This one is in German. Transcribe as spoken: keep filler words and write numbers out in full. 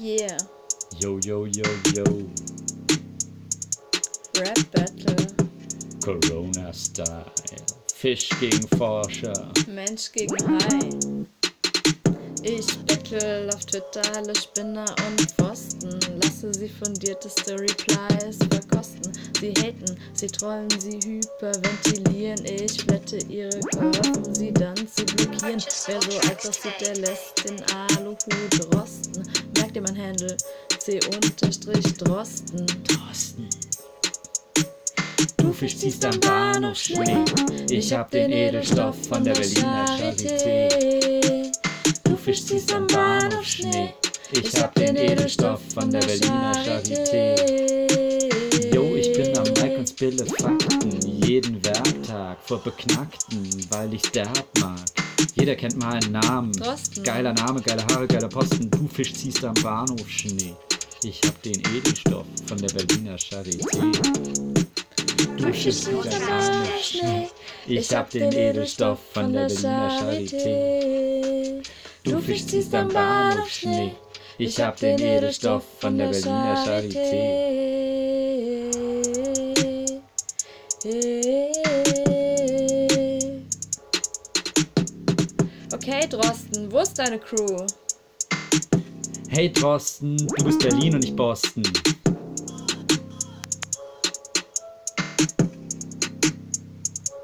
Yeah. Yo, yo, yo, yo. Rap Battle. Corona-Style. Fisch gegen Forscher. Mensch gegen Hai. Ich battle auf Twitter alle Spinner und Pfosten. Lasse sie fundierte Replies verkosten. Sie haten, sie trollen, sie hyperventilieren. Ich flatte ihre Kurven, um sie dann zu blockieren. Wer so alt aussieht, der lässt den Aluhut rosten. Merkt ihr mein Handle? C-Drosten. Drosten. Du Fisch ziehst am Bahnhof Schnee. Ich hab den Edelstoff von der Berliner Charité. Du Fisch ziehst am Bahnhof Schnee. Ich hab den Edelstoff von der Berliner Charité. Jo, ich bin am Mic und spille Fakten. Jeden Werktag vor Beknackten, weil ich's derb mag. Jeder kennt meinen Namen. Drosten. Geiler Name, geile Haare, geiler Posten. Du Fisch ziehst am Bahnhof Schnee. Ich hab den Edelstoff von der Berliner Charité. Du Fisch ziehst am Bahnhof Schnee. Ich hab den Edelstoff von der Berliner Charité. Du Fisch ziehst am Bahnhof Schnee. Ich hab den Edelstoff von der Berliner Charité. Okay, Drosten, wo ist deine Crew? Hey Drosten, du bist Berlin und ich Boston.